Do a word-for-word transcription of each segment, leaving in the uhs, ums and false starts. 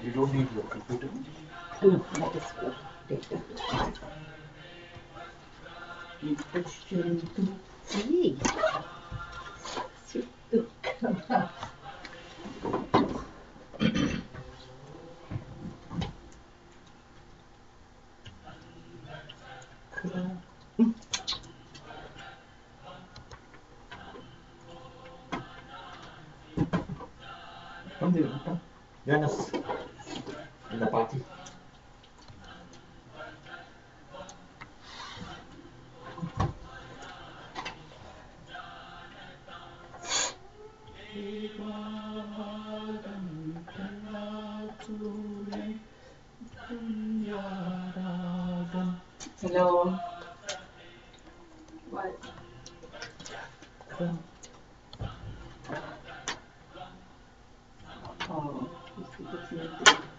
You don't need your computer. No, that is for data. Hey. Come there, come. Join us in the party. Hello. What? Oh, it's muted.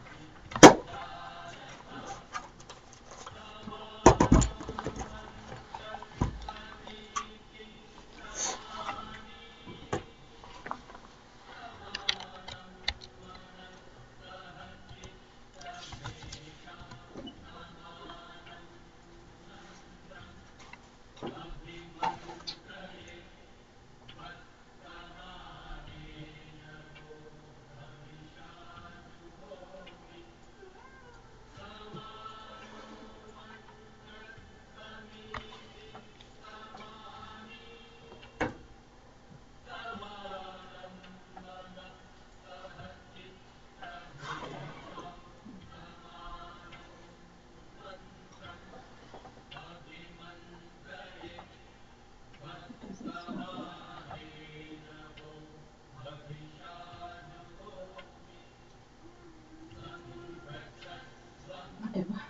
Whatever.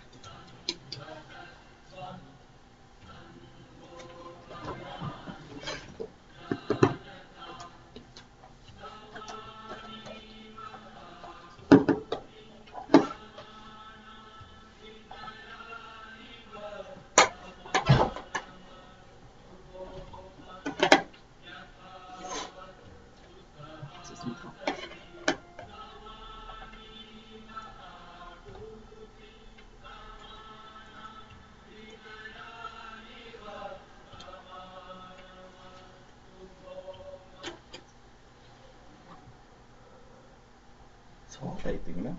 It's hot, I think, no?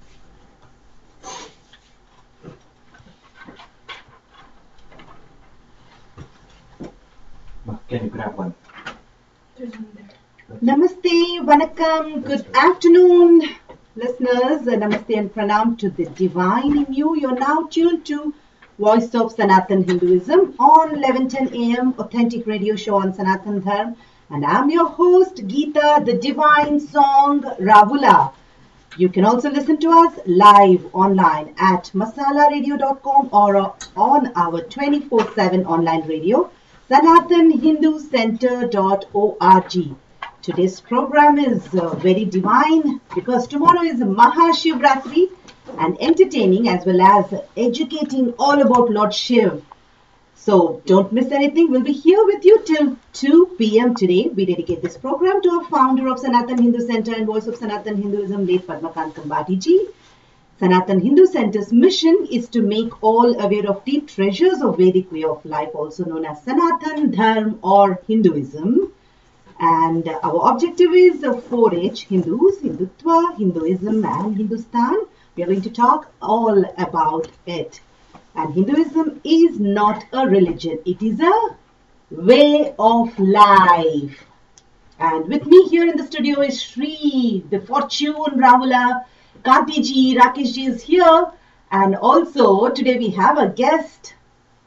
Ma, can you grab one? There's one there. Namaste, Vanakkam, good afternoon, listeners. Namaste and pranam to the divine in you. You're now tuned to Voice of Sanatan Hinduism on eleven ten a m Authentic Radio Show on Sanatan Dharm. And I'm your host, Geeta, the divine song, Ravula. You can also listen to us live online at masala radio dot com or on our twenty-four seven online radio, sanatan hindu center dot org. Today's program is uh, very divine because tomorrow is Mahashivratri and entertaining as well as educating all about Lord Shiv. So don't miss anything. We'll be here with you till two p m today. We dedicate this program to our founder of Sanatan Hindu Center and Voice of Sanatan Hinduism, late Padmakant Kambati ji. Sanatan Hindu Center's mission is to make all aware of deep treasures of Vedic way of life, also known as Sanatan Dharm or Hinduism. And uh, our objective is uh, four H, Hindus, Hindutva, Hinduism and Hindustan. We are going to talk all about it. And Hinduism is not a religion. It is a way of life. And with me here in the studio is Shri, the Fortune, Ravula, Kanti ji, Rakesh ji is here. And also today we have a guest.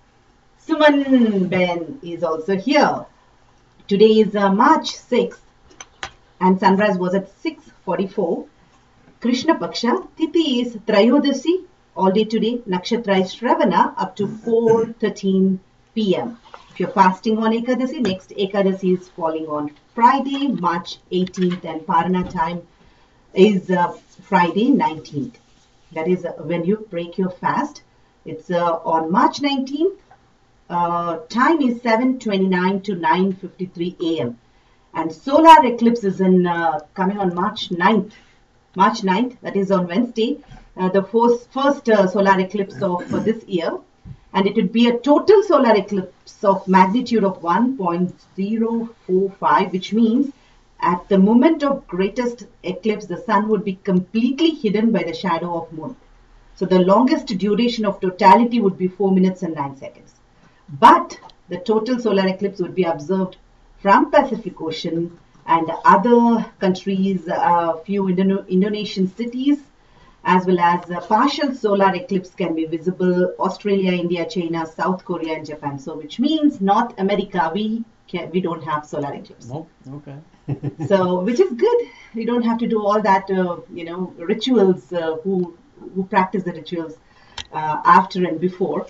Suman Ben is also here. Today is uh, March sixth and sunrise was at six forty-four. Krishna Paksha, Tithi is Trayodasi, all day today. Nakshatra is Shravana up to four thirteen p m If you're fasting on Ekadasi, next Ekadasi is falling on Friday, March eighteenth, and Parana time is uh, Friday, nineteenth. That is uh, when you break your fast. It's uh, on March nineteenth. Uh, time is seven twenty-nine to nine fifty-three a m And solar eclipse is in uh, coming on March ninth. March ninth, that is on Wednesday, uh, the first, first uh, solar eclipse of uh, this year. And it would be a total solar eclipse of magnitude of one point zero four five, which means at the moment of greatest eclipse, the sun would be completely hidden by the shadow of moon. So the longest duration of totality would be four minutes and nine seconds. But the total solar eclipse would be observed from Pacific Ocean and other countries, a uh, few Indo Indonesian cities, as well as a partial solar eclipse can be visible Australia, India, China, South Korea, and Japan. So, which means North America, we can, we don't have solar eclipse. Nope. Okay. So, which is good. We don't have to do all that, uh, you know, rituals. Uh, who who practice the rituals uh, after and before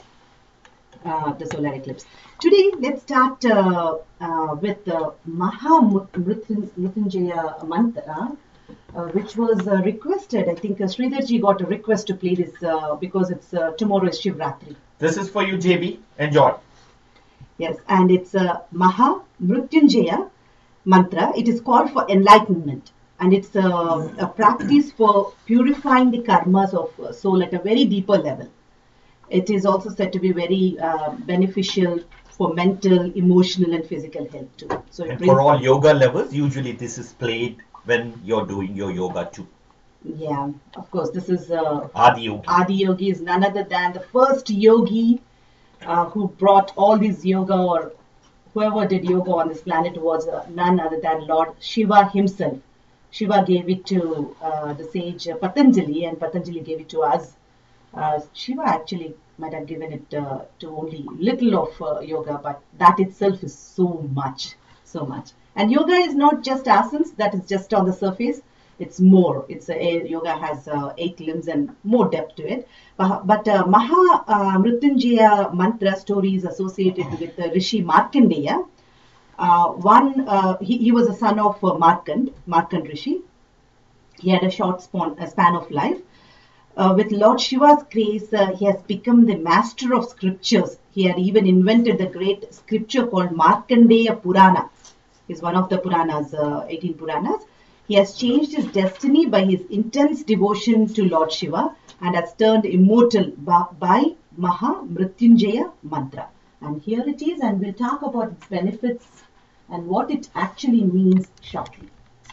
uh, the solar eclipse. Today, let's start uh, uh, with the Maha Mrityunjaya mantra. Uh, which was uh, requested. I think uh, Sridharji got a request to play this uh, because it's uh, tomorrow is Shivratri. This is for you, J B. Enjoy. Yes, and it's a uh, Maha Mrityunjaya mantra. It is called for enlightenment, and it's uh, a practice for purifying the karmas of uh, soul at a very deeper level. It is also said to be very uh, beneficial for mental, emotional, and physical health too. So it And brings for all yoga lovers, usually this is played when you're doing your yoga too. Yeah, of course. This is uh, Adi Yogi. Adi Yogi is none other than the first yogi uh, who brought all these yoga, or whoever did yoga on this planet was uh, none other than Lord Shiva himself. Shiva gave it to uh, the sage uh, Patanjali, and Patanjali gave it to us. Uh, Shiva actually might have given it uh, to only little of uh, yoga, but that itself is so much, so much. And yoga is not just asanas, that is just on the surface. It's more. It's a, yoga has uh, eight limbs and more depth to it. But, but uh, Maha uh, Mrityunjaya mantra story is associated with uh, Rishi Markandeya. Uh, one, uh, he, he was a son of uh, Markand, Markand Rishi. He had a short span, a span of life. Uh, with Lord Shiva's grace, uh, he has become the master of scriptures. He had even invented the great scripture called Markandeya Purana. Is one of the Puranas, uh, eighteen Puranas. He has changed his destiny by his intense devotion to Lord Shiva and has turned immortal by, by Maha Mrityunjaya mantra. And here it is, and we'll talk about its benefits and what it actually means shortly.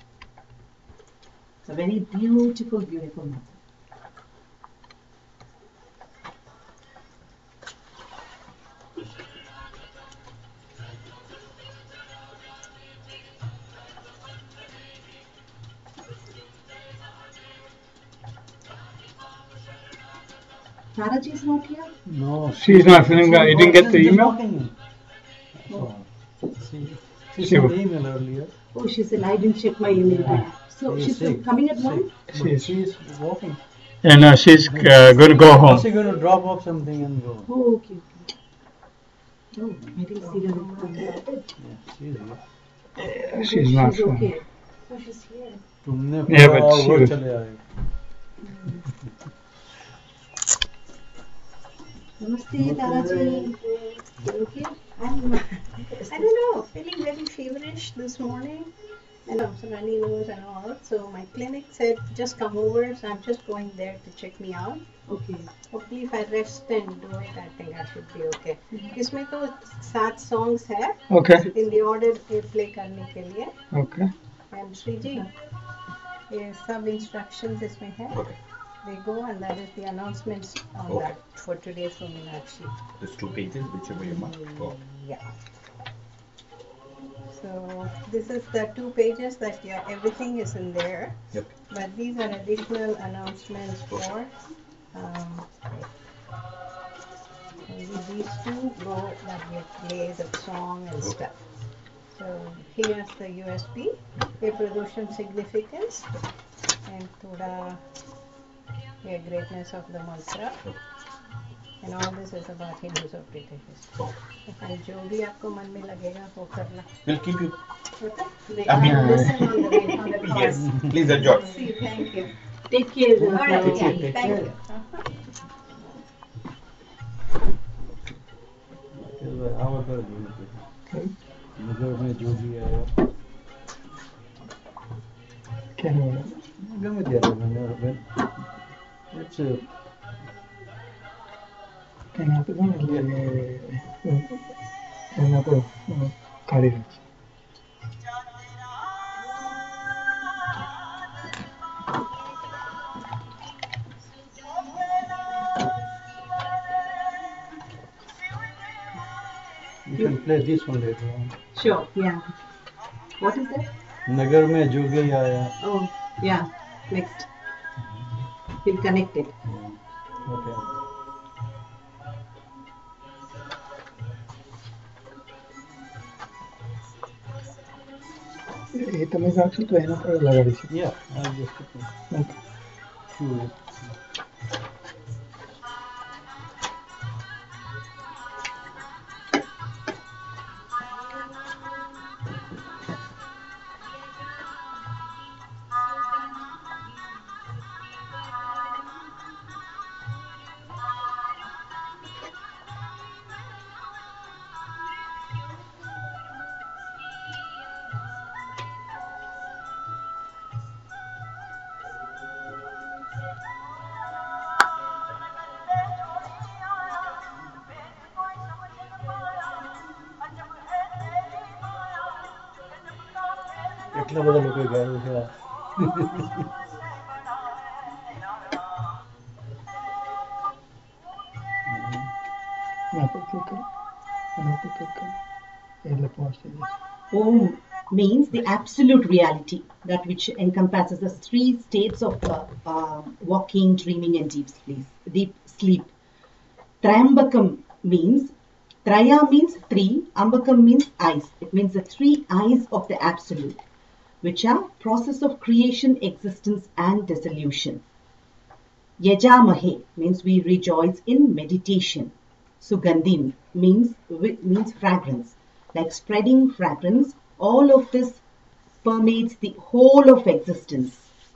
It's a very beautiful, beautiful mantra. Taraji is not here? No. She's not feeling well. You didn't get the Just email? walking in. Oh. She, she She sent was- the email earlier. Oh, she said, I didn't check my email. Yeah. So She's she's sick. coming at one? Sick. She is. She's walking. And uh, she's uh, going to go home. She's going to drop off something and go. Oh, okay, okay. Oh, I didn't see the Yeah, she's here. She's not She's feeling okay. Oh, she's here. तुमने Yeah, पूरा but और she वो was- चले आए. Namaste, Taraji. You okay? I'm, I don't know, feeling very feverish this morning. And some runny nose and all. So my clinic said just come over. So I'm just going there to check me out. Okay. Hopefully if I rest and do it, I think I should be okay. इसमें तो सात songs है. Okay. In the order ये play करने के लिए. Okay. And Sri ji, ये सब instructions इसमें है. Okay. They go and that is the announcements on Okay. that for today's Meenakshi. There's two pages, whichever you want. Oh. Yeah. So this is the two pages that yeah, everything is in there. Yep. But these are additional announcements for um, only these two go that we play the song and stuff. So here's the U S B, a production significance, and thoda a greatness of the mantra. And all this is about Hindus of British history. And जो भी आपको मन में लगेगा वो करना. We'll keep you. Okay? I mean- Listen on the way on the call. Yes. Please enjoy. See, thank you. Take care. All right, Taraji. yeah, Take thank care. you. आवाज़ नजर में जो भी आया. Can you? गમે ત્યારે when it's uh, એના તો ગમે એટલે એના તો કાઢી નાખશે. you can play this one later on. Sure, yeah. What is that? नगर में जोगी आया. Oh, yeah. Next. We'll connect it. Okay. એ તમે ગાશો તો એના પર લગાડી શકો. Yeah, I'll just Okay. choose it. એટલા બધા લોકો ગાયું છે. એના પર ક્લિક કરો. એના પર ક્લિક કરો. એટલે pause થઈ જશે. Om means the absolute reality, that which encompasses the three states of uh, uh, walking, dreaming, and deep sleep. Deep sleep. Trambakam means, Traya means three, Ambakam means eyes. It means the three eyes of the absolute, which are process of creation, existence, and dissolution. Yajamahe means we rejoice in meditation. Sugandhim means means fragrance, like spreading fragrance. All of this permeates the whole of existence.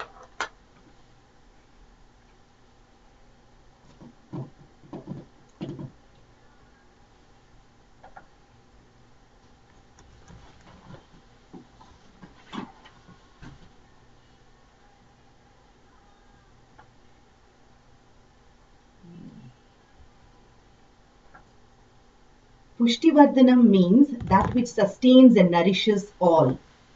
Pushtivardhanam means that which sustains and nourishes all.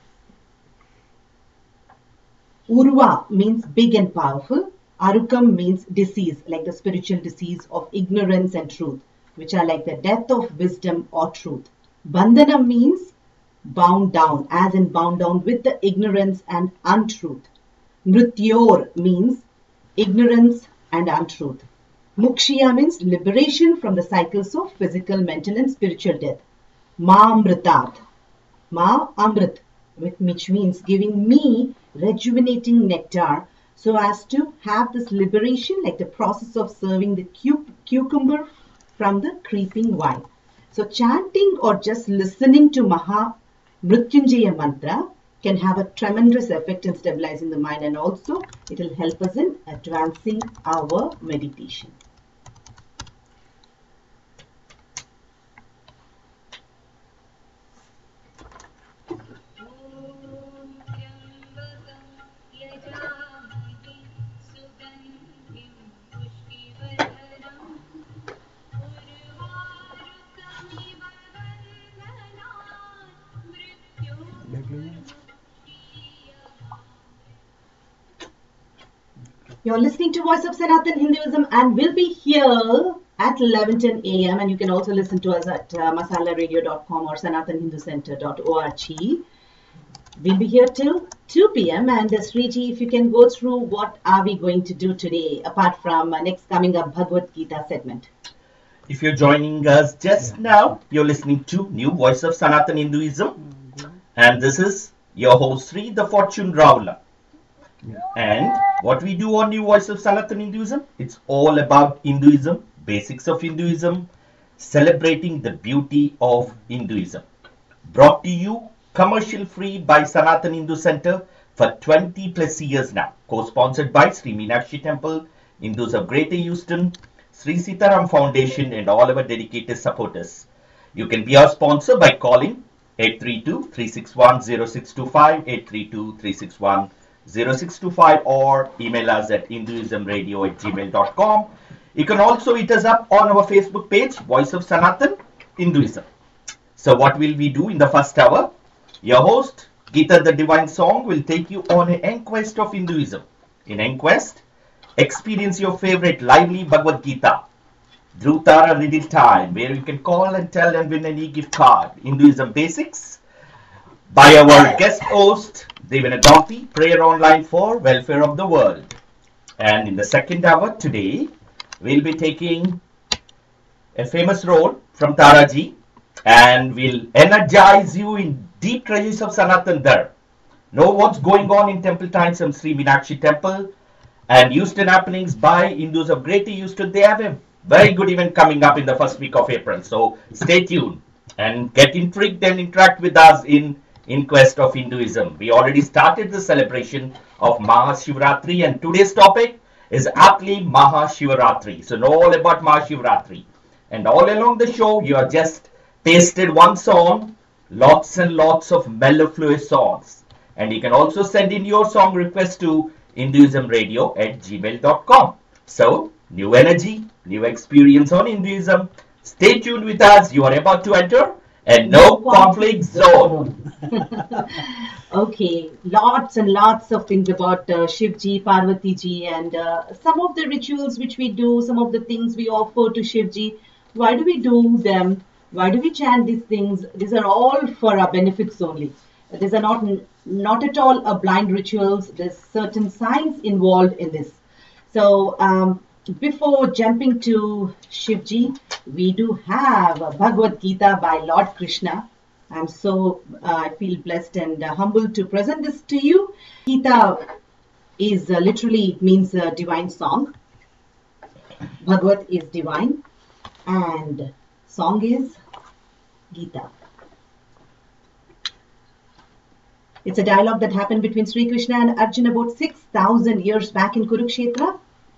Urva means big and powerful. Arukam means disease, like the spiritual disease of ignorance and truth, which are like the death of wisdom or truth. Bandhanam means bound down, as in bound down with the ignorance and untruth. Mrityor means ignorance and untruth. Mukshya means liberation from the cycles of physical, mental, and spiritual death. Ma Amritat, Ma Amrit, which means giving me rejuvenating nectar, so as to have this liberation, like the process of serving the cu- cucumber from the creeping vine. So chanting or just listening to Maha Mrityunjaya mantra can have a tremendous effect in stabilizing the mind, and also it will help us in advancing our meditation. You're listening to Voice of Sanatan Hinduism, and we'll be here at eleven ten a m And you can also listen to us at uh, masala radio dot com or sanatan hindu center dot org. We'll be here till two p m And uh, Sriji, if you can go through what are we going to do today, apart from uh, next coming up Bhagavad Gita segment. If you're joining us just now, you're listening to New Voice of Sanatan Hinduism. And this is your host Sri, the Fortune Ravula. And what we do on New Voice of Sanatan Hinduism, it's all about Hinduism, basics of Hinduism, celebrating the beauty of Hinduism. Brought to you commercial free by Sanatan Hindu Center for twenty plus years now. Co-sponsored by Sri Meenakshi Temple, Hindus of Greater Houston, Sri Sitaram Foundation, and all our dedicated supporters. You can be our sponsor by calling eight three two, three six one, zero six two five, eight three two, three six one, zero six two five or email us at hinduismradio at gmail dot com. You can also hit us up on our Facebook page, Voice of Sanatan Hinduism. So what will we do in the first hour? Your host, Gita the Divine Song, will take you on an Enquest of Hinduism. In Enquest, experience your favorite lively Bhagavad Gita, Dhrutara Riddle Time, where you can call and tell and win any gift card. Hinduism Basics, by our guest host, Devana Gaupy, prayer online for welfare of the world. And in the second hour today, we'll be taking a famous role from Taraji, and we'll energize you in deep treasures of Sanatan Dharma. Know what's going on in temple times from Sri Meenakshi Temple and Houston happenings by Hindus of Greater Houston. They have a very good event coming up in the first week of April. So stay tuned and get intrigued and interact with us in Inquest of Hinduism. We already started the celebration of Mahashivratri, and today's topic is aptly Mahashivaratri. So know all about Mahashivaratri. And all along the show, you are just pasted one song, lots and lots of mellifluous songs. And you can also send in your song request to hinduismradio at gmail dot com. So, new energy, new experience on Hinduism. Stay tuned with us. You are about to enter a no conflict zone. Okay, lots and lots of things about uh, Shivji, Parvatiji, and uh, some of the rituals which we do, some of the things we offer to Shivji. Why do we do them? Why do we chant these things? These are all for our benefits only. These are not not at all a blind rituals. There's certain science involved in this. So um, before jumping to Shivji, we do have Bhagavad Gita by Lord Krishna. I'm so uh, I feel blessed and uh, humbled to present this to you. Gita is uh, literally means a divine song. Bhagavad is divine, and song is Gita. It's a dialogue that happened between Sri Krishna and Arjuna about six thousand years back in Kurukshetra,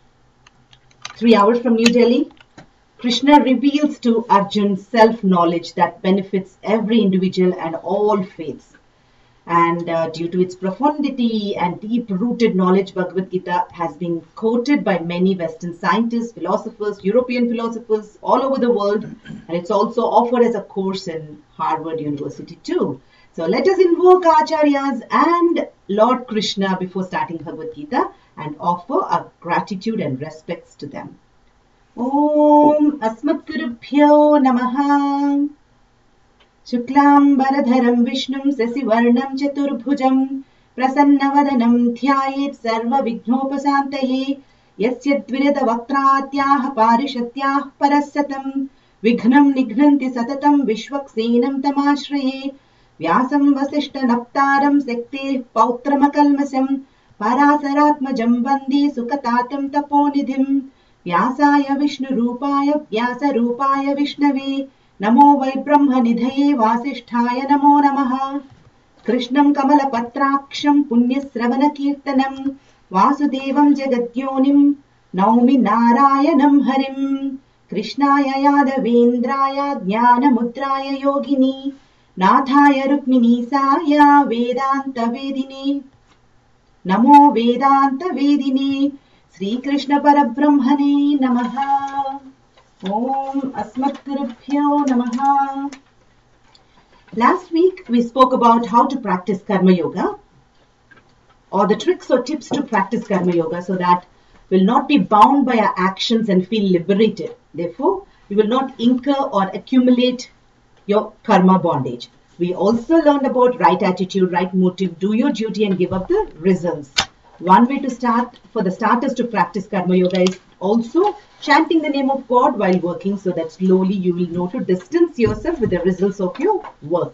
three hours from New Delhi. Krishna reveals to Arjuna self-knowledge that benefits every individual and all faiths. And uh, due to its profundity and deep-rooted knowledge, Bhagavad Gita has been quoted by many Western scientists, philosophers, European philosophers all over the world. And it's also offered as a course in Harvard University too. So let us invoke Acharyas and Lord Krishna before starting Bhagavad Gita and offer our gratitude and respects to them. Om Asmatgurubhyo Namaha. Shuklam Baradharam Vishnum Sasivarnam Chaturbhujam Prasannavadanam Dhyayet Sarva Vignopasantaye Yasya Dvirada Vaktratyah Parishatyah Parasatam Vignam Nignanti Satatam Vishwaksenam Tamashraye Vyasam Vasishta Naptaram Sekte Pautramakalmasam Parasaratmajam Vande Sukatatam Taponidhim Vyasaya Vishnu Rupaya Vyasa Rupaya Vishnave Namo Vai Brahma Nidhaye Vasishthaya Namo Namaha Krishnam Kamala Patraksham Punyasravana Kirtanam Vasudevam Jagatyonim Naumi Narayanam Harim Krishnaya Yadavendraya Jnana Mudraya Yogini Nathaya Rukmini Saya Vedanta Vedini Namo Vedanta Vedini Sri Krishna Parabrahmane Namaha Om Asmatgurubhyo Namaha. Last week we spoke about how to practice Karma Yoga, or the tricks or tips to practice Karma Yoga so that we'll not be bound by our actions and feel liberated. Therefore, we will not incur or accumulate your karma bondage. We also learned about right attitude, right motive, do your duty and give up the results. One way to start for the starters to practice Karma Yoga is also chanting the name of God while working, so that slowly you will know to distance yourself with the results of your work.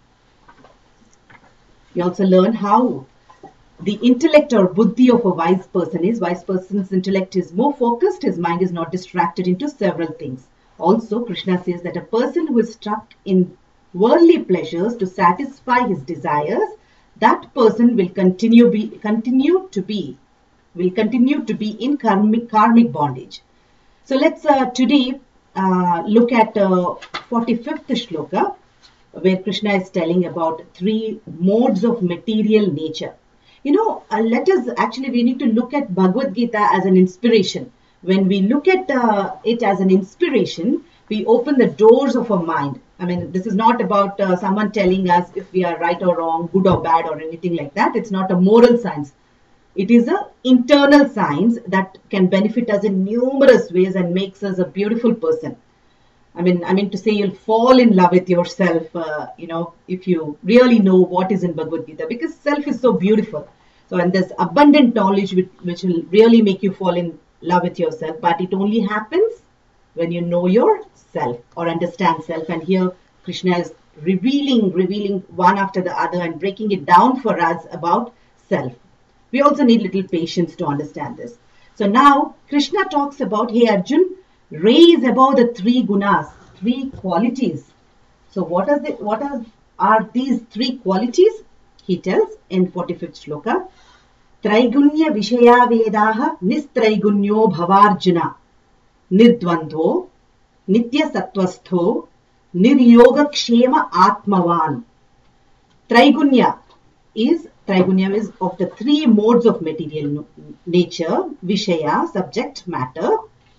You also learn how the intellect or buddhi of a wise person is. Wise person's intellect is more focused, his mind is not distracted into several things. Also, Krishna says that a person who is stuck in worldly pleasures to satisfy his desires, that person will continue be continue to be will continue to be in karmic karmic bondage. So let's uh, today uh, look at uh, forty-fifth shloka, where Krishna is telling about three modes of material nature. you know, uh, let us actually, we need to look at Bhagavad Gita as an inspiration. When we look at uh, it as an inspiration, we open the doors of our mind. I mean, this is not about uh, someone telling us if we are right or wrong, good or bad or anything like that. It's not a moral science. It is an internal science that can benefit us in numerous ways and makes us a beautiful person. I mean, I mean to say you'll fall in love with yourself, uh, you know, if you really know what is in Bhagavad Gita, because self is so beautiful. So, and there's abundant knowledge which, which will really make you fall in love with yourself, but it only happens when you know yourself or understand self. And here Krishna is revealing, revealing one after the other and breaking it down for us about self. We also need little patience to understand this. So now Krishna talks about, hey Arjun, raise above the three gunas, three qualities. So what are the, what are, are these three qualities? He tells in forty-fifth shloka, Traigunya Vishaya Vedaha Nistraigunya Bhavarjuna Nirdvandho Nitya Sattvastho Niryoga Kshema Atmavan. Traigunya is, Traigunya is of the three modes of material nature, Vishaya, subject, matter.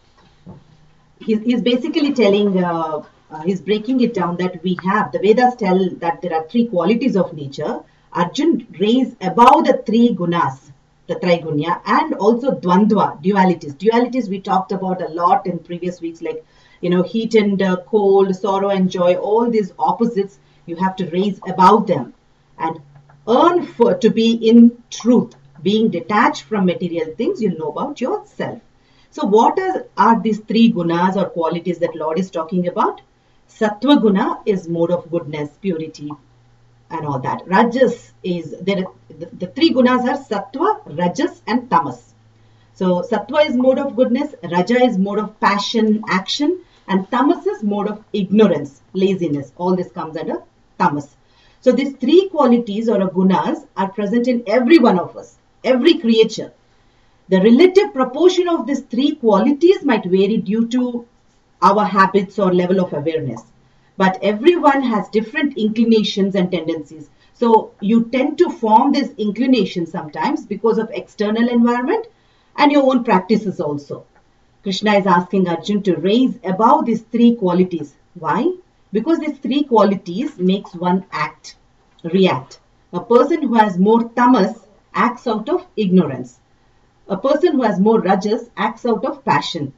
He's, he's basically telling, uh, uh, he's breaking it down that we have, the Vedas tell that there are three qualities of nature. Arjun raise above the three gunas, the Traigunya, and also Dvandva, dualities. Dualities we talked about a lot in previous weeks, like, you know, heat and uh, cold, sorrow and joy, all these opposites, you have to raise above them and earn for to be in truth, being detached from material things. You'll know about yourself. So what are, are these three gunas or qualities that Lord is talking about? Sattva guna is mode of goodness, purity and all that. Rajas is, there. the, the three gunas are Sattva, Rajas and Tamas. So Sattva is mode of goodness, Raja is mode of passion, action, and Tamas is mode of ignorance, laziness. All this comes under Tamas. So these three qualities or gunas are present in every one of us, every creature. The relative proportion of these three qualities might vary due to our habits or level of awareness. But everyone has different inclinations and tendencies. So you tend to form this inclination sometimes because of external environment and your own practices also. Krishna is asking Arjun to raise above these three qualities. Why? Because these three qualities makes one act, react. A person who has more tamas acts out of ignorance. A person who has more rajas acts out of passion.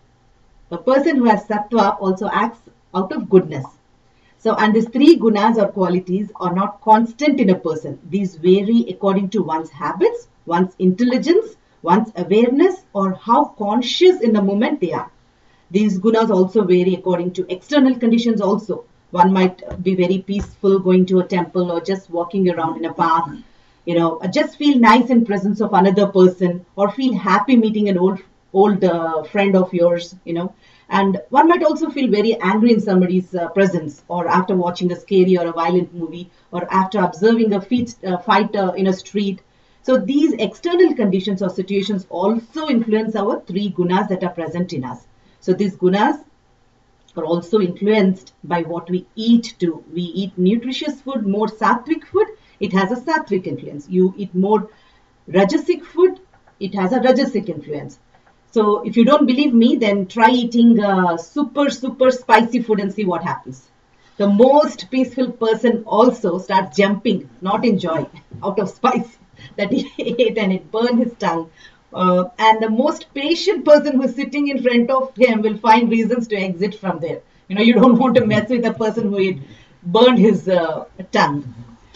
A person who has sattva also acts out of goodness. So, and these three gunas or qualities are not constant in a person. These vary according to one's habits, one's intelligence, one's awareness, or how conscious in the moment they are. These gunas also vary according to external conditions also. One might be very peaceful going to a temple or just walking around in a path. You know, just feel nice in presence of another person or feel happy meeting an old old uh, friend of yours, you know. And one might also feel very angry in somebody's uh, presence, or after watching a scary or a violent movie, or after observing a feat, uh, fight uh, in a street. So these external conditions or situations also influence our three gunas that are present in us. So these gunas are also influenced by what we eat too. We eat nutritious food, more sattvic food, it has a sattvic influence. You eat more rajasic food, it has a rajasic influence. So if you don't believe me, then try eating uh, super, super spicy food and see what happens. The most peaceful person also starts jumping, not in joy, out of spice that he ate and it burned his tongue. Uh, and the most patient person who is sitting in front of him will find reasons to exit from there. You know, you don't want to mess with a person who ate, burned his uh, tongue.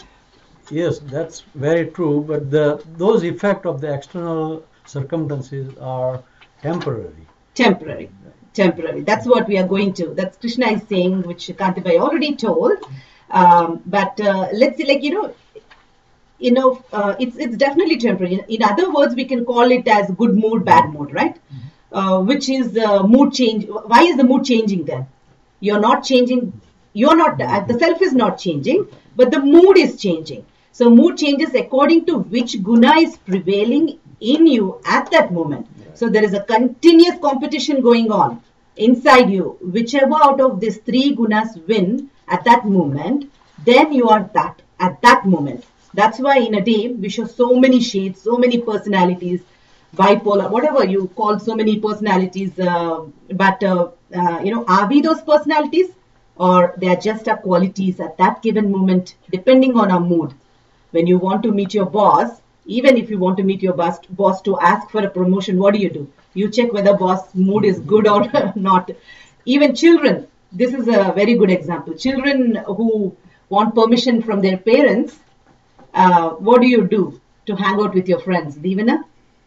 Yes, that's very true. But the those effects of the external circumstances are temporary. Temporary. Temporary. That's what we are going to. That's Krishna is saying, which Kantibai already told. Um, but uh, let's see, like, you know, you know, uh, it's it's definitely temporary. In other words, we can call it as good mood, bad mood, right? Mm-hmm. uh, which is uh, mood change. Why is the mood changing then? You're not changing. You're not. Uh, the self is not changing, but the mood is changing. So mood changes according to which guna is prevailing in you at that moment. Yeah. So there is a continuous competition going on inside you. Whichever out of these three gunas win at that moment, then you are that at that moment. That's why in a day we show so many shades, so many personalities, bipolar, whatever you call so many personalities. Uh, but uh, uh, you know, are we those personalities, or they are just our qualities at that given moment, depending on our mood? When you want to meet your boss, even if you want to meet your boss, boss to ask for a promotion, what do you do? You check whether boss mood is good or not. Even children, this is a very good example. Children who want permission from their parents, uh, what do you do to hang out with your friends? Divana?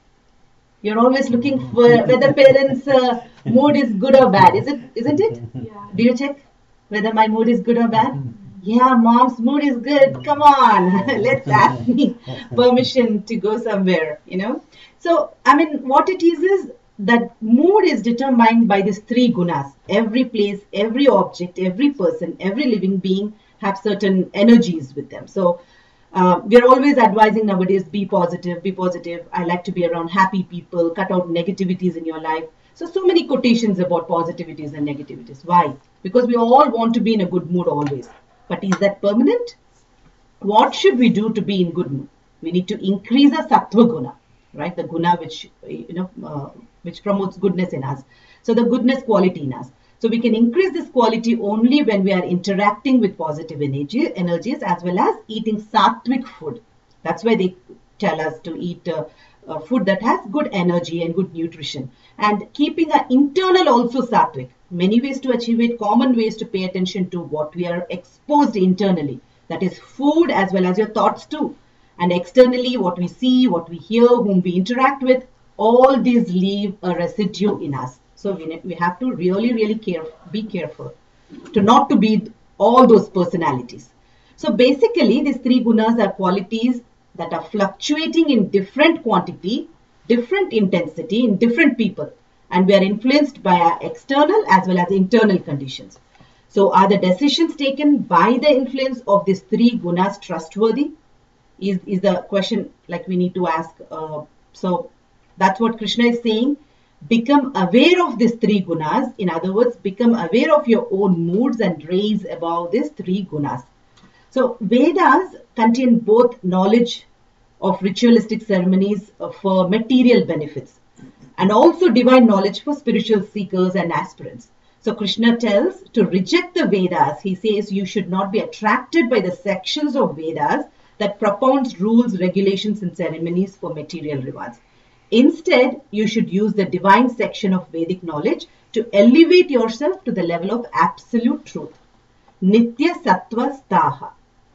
You're always looking for whether parents' uh, mood is good or bad. Is it? Isn't it? Yeah. Do you check whether my mood is good or bad? Yeah, mom's mood is good. Come on, let's ask me permission to go somewhere, you know. So, I mean, what it is is that mood is determined by these three gunas. Every place, every object, every person, every living being have certain energies with them. So, uh, we are always advising nowadays, be positive, be positive. I like to be around happy people, cut out negativities in your life. So, so many quotations about positivities and negativities. Why? Because we all want to be in a good mood always. But is that permanent? What should we do to be in good mood? We need to increase our sattva guna, right? The guna which, you know, uh, which promotes goodness in us. So the goodness quality in us. So we can increase this quality only when we are interacting with positive energy, energies, as well as eating sattvic food. That's why they tell us to eat uh, uh, food that has good energy and good nutrition. And keeping our internal also sattvic. Many ways to achieve it, common ways to pay attention to what we are exposed internally. That is food as well as your thoughts too. And externally, what we see, what we hear, whom we interact with, all these leave a residue in us. So we, we have to really, really care, be careful to not to be all those personalities. So basically, these three gunas are qualities that are fluctuating in different quantity, different intensity in different people. And we are influenced by our external as well as internal conditions. So are the decisions taken by the influence of these three gunas trustworthy? Is, is the question like we need to ask. Uh, so that's what Krishna is saying. Become aware of these three gunas. In other words, become aware of your own moods and raise above these three gunas. So Vedas contain both knowledge of ritualistic ceremonies for material benefits, and also divine knowledge for spiritual seekers and aspirants. So Krishna tells to reject the Vedas. He says you should not be attracted by the sections of Vedas that propounds rules, regulations and ceremonies for material rewards. Instead, you should use the divine section of Vedic knowledge to elevate yourself to the level of absolute truth. Nitya Sattva Staha.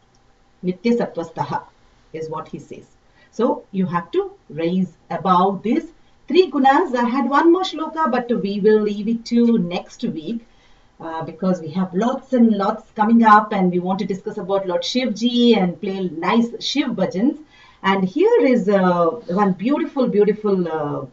Nitya Sattva Staha is what he says. So you have to raise above this three gunas. I had one more shloka, but we will leave it to next week uh, because we have lots and lots coming up, and we want to discuss about Lord Shivji and play nice Shiv bhajans. And here is uh, one beautiful, beautiful uh,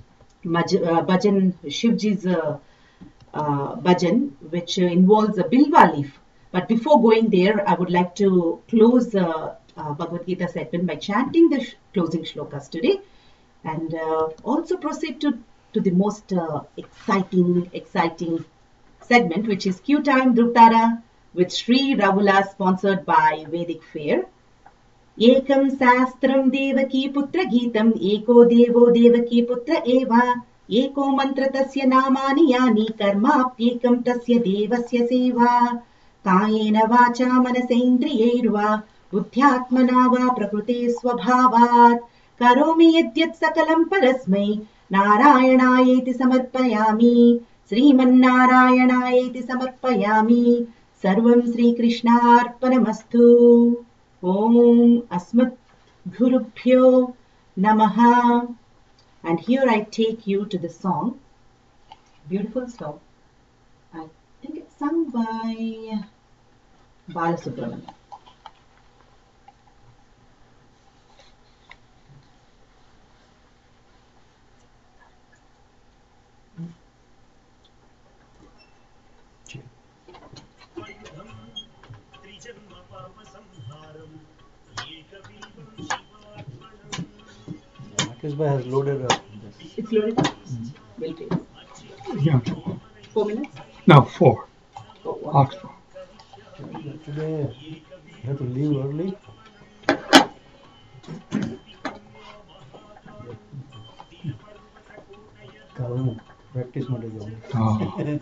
bhajan, Shivji's uh, uh, bhajan, which uh, involves a bilva leaf. But before going there, I would like to close uh, uh, Bhagavad Gita segment by chanting the sh closing shlokas today. And uh, also proceed to, to the most uh, exciting, exciting segment, which is Q Time Druktara with Sri Ravula, sponsored by Vedic Fair. Ekam Sastram Devaki Putra Geetam Eko Devo Devaki Putra Eva Eko Mantra Tasya Namani Yani Karma Apyekam Tasya Devasya Seva Kayena Vacha Manasendriyerva Buddhyatmana Va Prakrute Swabhavat Karomi yadyat sakalam parasmai Narayanaayeti samarpayami Sriman-Narayanaayeti samarpayami Sarvam Sri Krishnarpanamastu. Om Asmat Gurubhyo Namaha. And here I take you to the song, beautiful song. I think it's sung by Balasubramanian. Rakesh has loaded up. It's loaded up? Mm. Will take. Yeah. Four minutes? No, four. Oh, wow. Oxford. Today you have to leave early. ಕಾರಣ practice ಮಾಡಿದ್ವಿ Oh.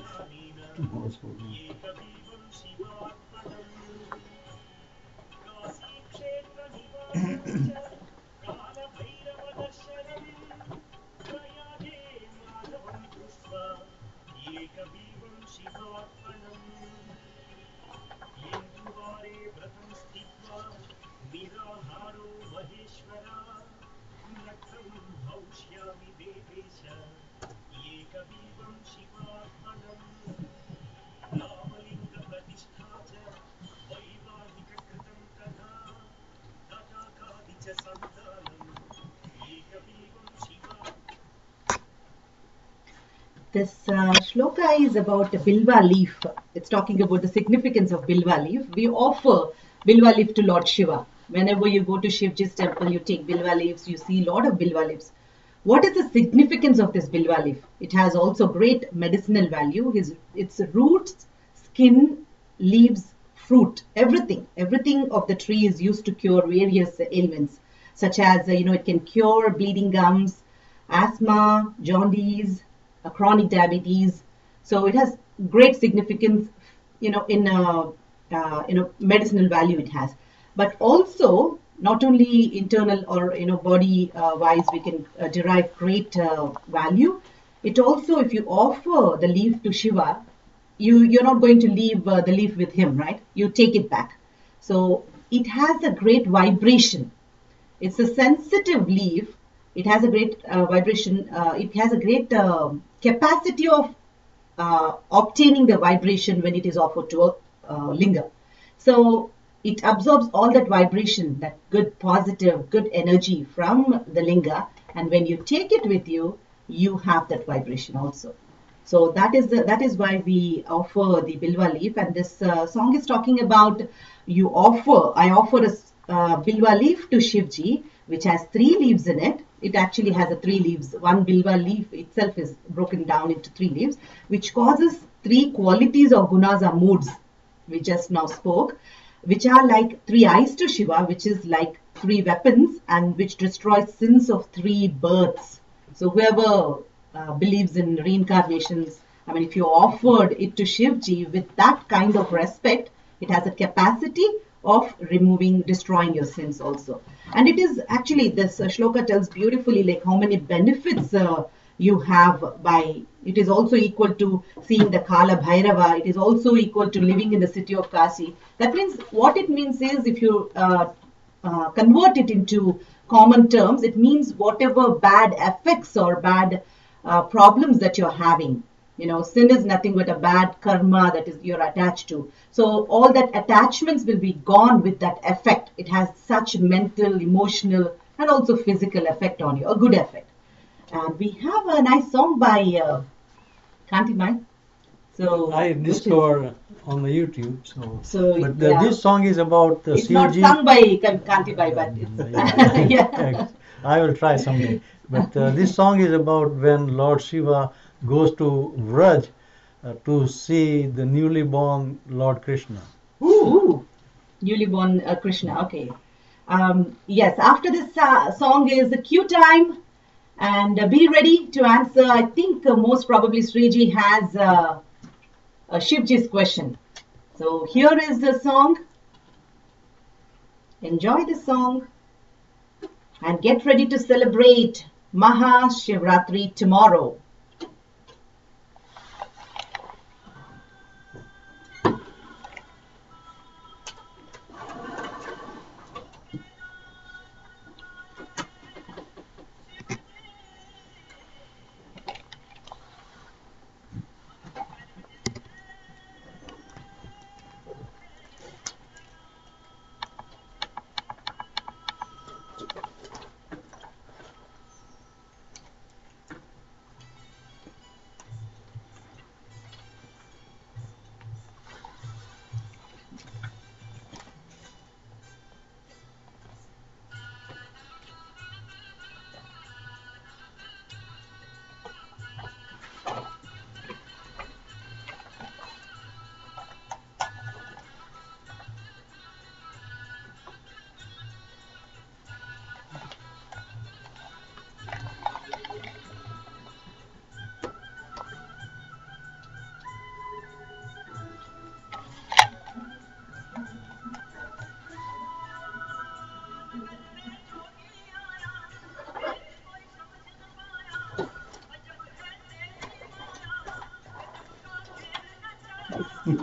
This uh, shloka is about the bilva leaf. It's talking about the significance of bilva leaf. We offer bilva leaf to Lord Shiva. Whenever you go to Shivji's temple, you take bilva leaves, you see a lot of bilva leaves. What is the significance of this bilva leaf? It has also great medicinal value. His, its roots, skin, leaves, fruit, everything, everything of the tree is used to cure various ailments, such as, uh, you know, it can cure bleeding gums, asthma, jaundice, uh, chronic diabetes. So it has great significance, you know, in uh, uh, you know medicinal value it has, but also not only internal or you know body uh, wise we can uh, derive great uh, value. It also, if you offer the leaf to Shiva, you you're not going to leave uh, the leaf with him, right? You take it back. So it has a great vibration. It's a sensitive leaf. It has a great uh, vibration. Uh, it has a great uh, capacity of uh, obtaining the vibration when it is offered to a uh, linga. So it absorbs all that vibration, that good positive, good energy from the linga, and when you take it with you, you have that vibration also. So that is the, that is why we offer the bilva leaf, and this uh, song is talking about you offer. I offer a uh, bilva leaf to Shivji, which has three leaves in it. It actually has a three leaves. One bilva leaf itself is broken down into three leaves, which causes three qualities of gunas or moods. We just now spoke, which are like three eyes to Shiva, which is like three weapons, and which destroys sins of three births. So whoever uh, believes in reincarnations, I mean, if you offered it to Shivji with that kind of respect, it has a capacity of removing, destroying your sins also. And it is actually, this uh, shloka tells beautifully like how many benefits uh, you have by, it is also equal to seeing the Kala Bhairava. It is also equal to living in the city of Kasi. That means, what it means is, if you uh, uh, convert it into common terms, it means whatever bad effects or bad uh, problems that you're having. You know, sin is nothing but a bad karma that is you're attached to. So all that attachments will be gone with that effect. It has such mental, emotional, and also physical effect on you, a good effect. And we have a nice song by uh, Kanti Mai. So I discovered on the YouTube. So, So, but the, yeah. this song is about the it's not Shivji. sung by Kanti Bai, but it's yeah. I will try someday. But uh, this song is about when Lord Shiva goes to Vraj uh, to see the newly born Lord Krishna. Ooh, newly born uh, Krishna. Okay. Um, yes, after this uh, song is the cue time, and uh, be ready to answer. I think uh, most probably Sriji has uh, a Shivji's question. So here is the song. Enjoy the song and get ready to celebrate Maha Shivratri tomorrow. exercise.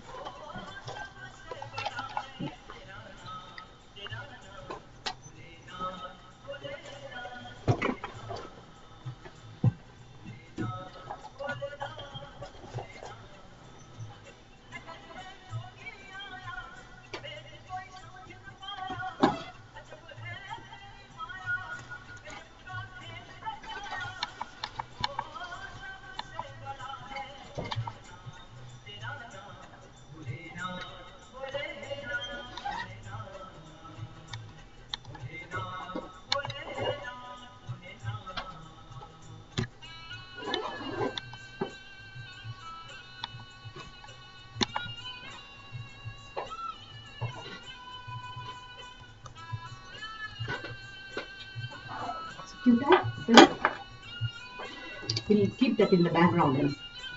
Cute, huh? We'll keep that in the background then.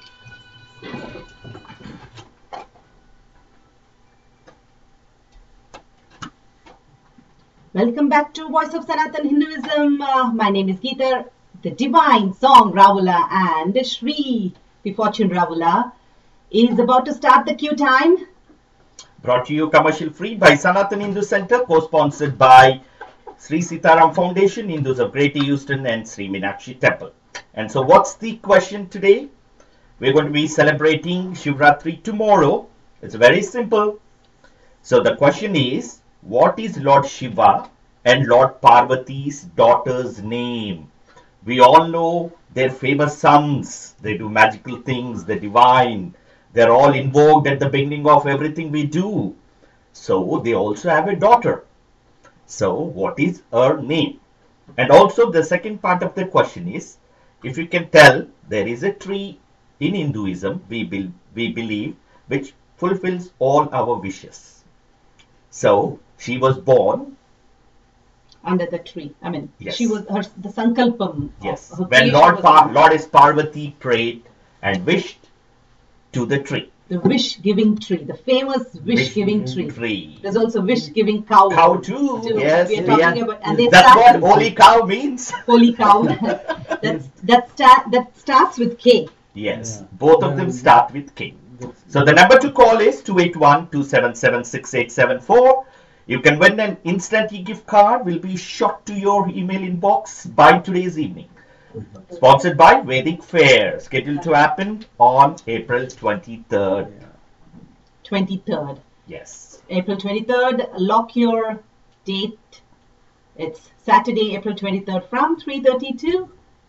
Welcome back to Voice of Sanatan Hinduism. Uh, my name is Geeta, the divine song Ravula, and Shri, the fortune Ravula, is about to start the queue time. Brought to you commercial free by Sanatan Hindu Center, co-sponsored by Sri Sitaram Foundation, Hindus of Greater Houston, and Sri Meenakshi Temple. And so what's the question today? We're going to be celebrating Shivratri tomorrow. It's very simple. So the question is, what is Lord Shiva and Lord Parvati's daughter's name? We all know their famous sons. They do magical things, they're divine. They're all invoked at the beginning of everything we do. So they also have a daughter. So what is her name? And also the second part of the question is, if you can tell, there is a tree in Hinduism, we, be, we believe, which fulfills all our wishes. So she was born Under the tree. I mean, Yes. she was her the sankalpam. Yes. Of her When creation Lord, was pa- Lord Parvati prayed and wished to the tree. the wish-giving tree, the famous wish-giving tree. Tree. There's also wish-giving cow. Cow too. too. Yes. We are we talking are- about, and they That's start what holy cow means. holy cow. That's that start that starts with K. Yes. Yeah. Both of them start with K. So the number to call is two eight one, two seven seven, six eight seven four. You can win an instant e-gift card. Will be shot to your email inbox by today's evening. Sponsored by Vedic Fair, scheduled to happen on April twenty-third. twenty-third. Yes. April twenty-third. Lock your date. It's Saturday, April twenty-third from three thirty to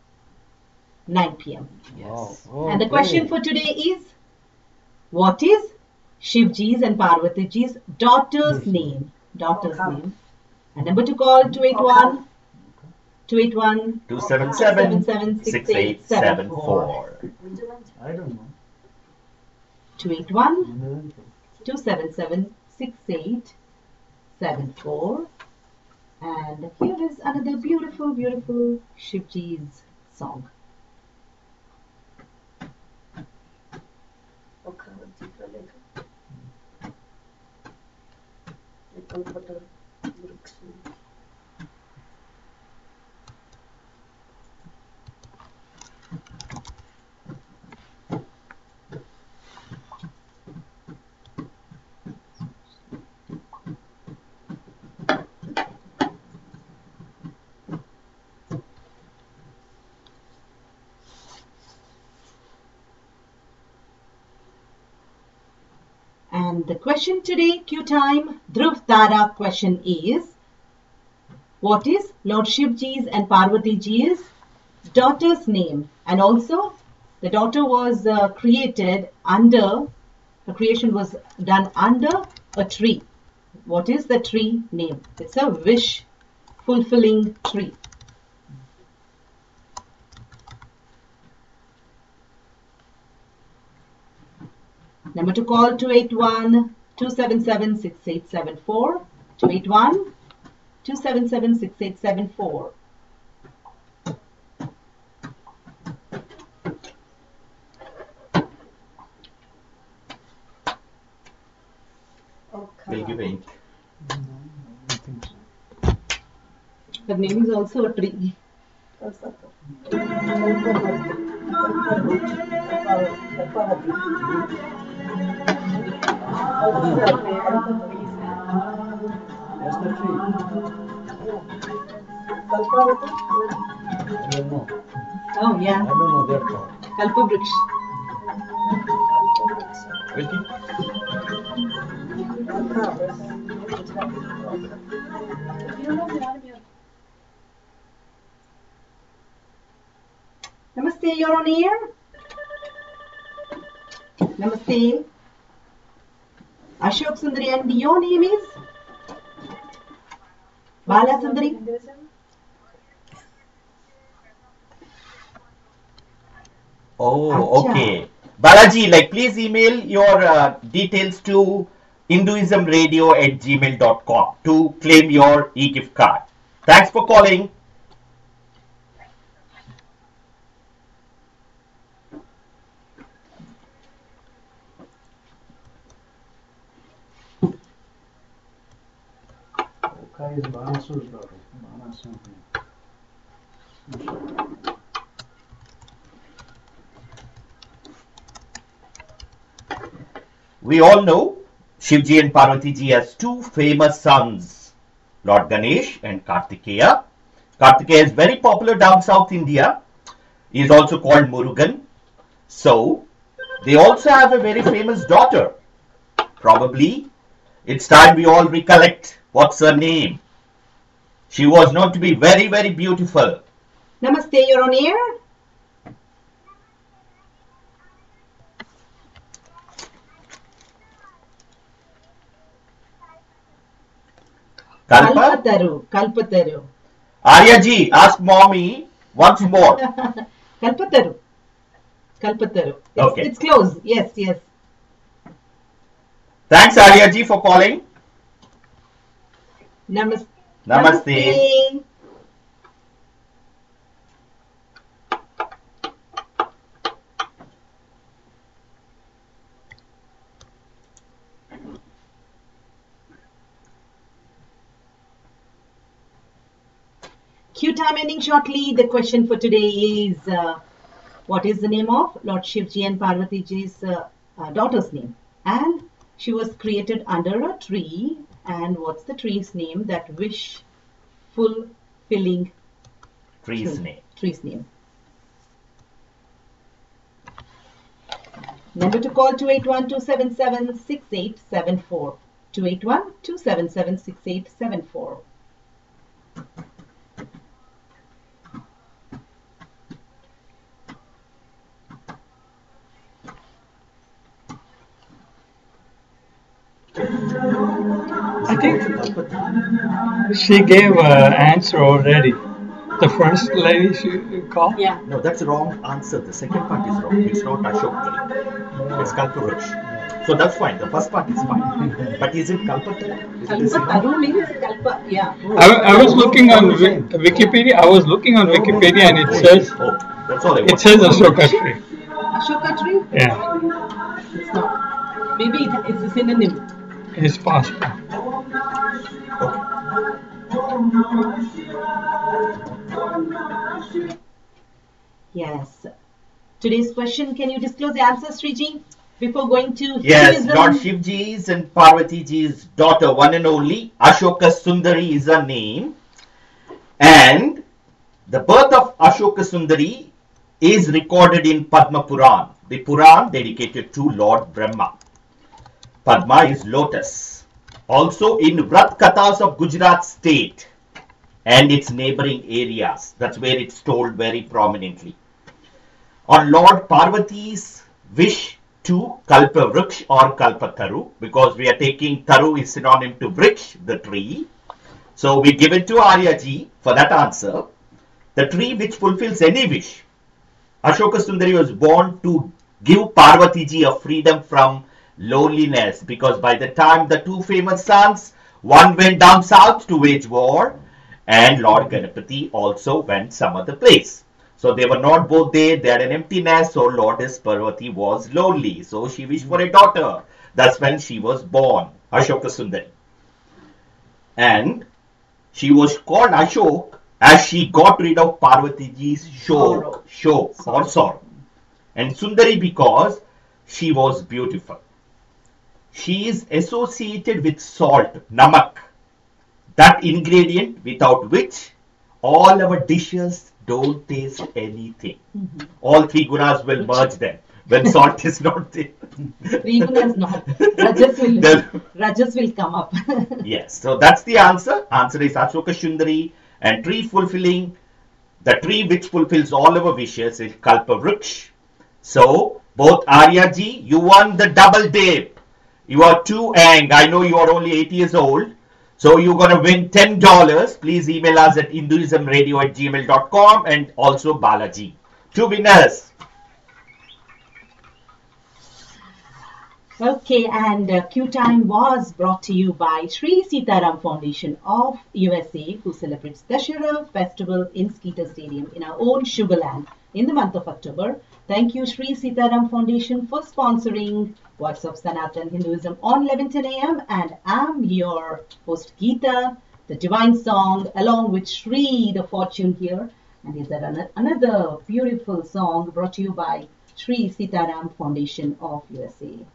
nine p m Yes. Wow. And the question for today is, what is Shivji's and Parvatiji's daughter's name? Daughter's Okay. name. And number to call two eight one, two eight one, two seven seven, seven six eight seven four. I don't know. two eight one, two seven seven, six eight seven four. And here is another beautiful, beautiful Shivji's song. And the question today, Q time, Dhruv Tara question is, what is Lord Shivji's and Parvatiji's daughter's name? And also, the daughter was uh, created under, the creation was done under a tree. What is the tree name? It's a wish fulfilling tree. Number to call two eight one, two seven seven, six eight seven four. two eight one, two seven seven, six eight seven four. We'll give ink. Her name is also a tree. That's the tree. I don't know. Oh, yeah. I don't know that part. Kalpavriksha. Wilkie? Namaste, you're on air. Namaste. Ashok Sundari, and your name is? Bala Sundari. Oh, Acha. okay. Balaji, like, please email your uh, details to hinduismradio at gmail dot com to claim your e-gift card. Thanks for calling. Oka is Banasu's daughter. Banasu. We all know Shivji and Parvati ji has two famous sons, Lord Ganesh and Kartikeya. Kartikeya is very popular down South India. He is also called Murugan. So, they also have a very famous daughter. Probably, it's time we all recollect what's her name. She was known to be very, very beautiful. Namaste, you're on air. Kalpa? Kalpataru. Kalpataru. Arya ji, ask mommy once more. Kalpataru. Kalpataru. It's, Okay. it's close. Yes, yes. Thanks Arya ji for calling. Namas- Namaste. Namaste. Q time ending shortly. The question for today is uh, what is the name of Lord Shivji and Parvati ji's uh, uh, daughter's name? And she was created under a tree. And what's the tree's name? That wish fulfilling Tree's tree. name. Tree's name. Number to call two eight one, two seven seven, six eight seven four. two eight one, two seven seven, six eight seven four. I think she gave an answer already. The first lady she called. Yeah. No, that's the wrong answer. The second part is wrong. It's not Ashok. It's Kalpavriksha. So that's fine. The first part is fine. But is it Kalpataru? Is this Kalpataru means Kalpa. Yeah. I, I was looking on Wi- Wikipedia. I was looking on Wikipedia, and it says Oh, that's all I want. it says Ashoka tree. Ashoka tree? Yeah, It's not. Maybe it, it's a synonym. it's possible. Yes. Today's question, can you disclose the answer, Sriji? Before going to Yes, Hinduism? Lord Shivji's and Parvati ji's daughter, one and only, Ashoka Sundari is her name. And the birth of Ashoka Sundari is recorded in Padma Puran, the Puran dedicated to Lord Brahma. Padma is lotus. Also in Vrat Kathas of Gujarat state and its neighboring areas. That's where it's told very prominently. On Lord Parvati's wish to Kalpavriksha or Kalpataru, because we are taking Taru is synonym to Vriksh, the tree. So we give it to Arya ji for that answer. The tree which fulfills any wish. Ashoka Sundari was born to give Parvati ji a freedom from loneliness, because by the time the two famous sons, one went down south to wage war, and Lord Ganapati also went some other place. So they were not both there, they had an empty nest, so Lordess Parvati was lonely. So she wished for a daughter. That's when she was born, Ashoka Sundari. And she was called Ashok as she got rid of Parvati ji's shok, shok or sorrow. And Sundari because she was beautiful. she is associated with salt, namak, that ingredient without which all our dishes don't taste anything. Mhm. All three gunas will merge them when salt is not there. Three gunas not. Rajas will, Then- Rajas will come up. Yes, so that's the answer. Answer is Ashoka Shundari, and tree fulfilling, the tree which fulfills all our wishes is Kalpa Vriksh. So, both Arya ji, you won the double dip. You are too young. I know you are only eight years old. So, you're going to win ten dollars. Please email us at hinduismradio at gmail dot com and also Balaji. Two winners. Okay, and uh, Q Time was brought to you by Sri Sitaram Foundation of U S A, who celebrates Dashera festival in Skeeter Stadium in our own Sugarland in the month of October. Thank you, Sri Sitaram Foundation, for sponsoring Voice of Sanatan Hinduism on eleven ten a m. And I'm your host, Geeta, the divine song, along with Sri, the fortune here. And is that an- another beautiful song brought to you by Sri Sitaram Foundation of U S A.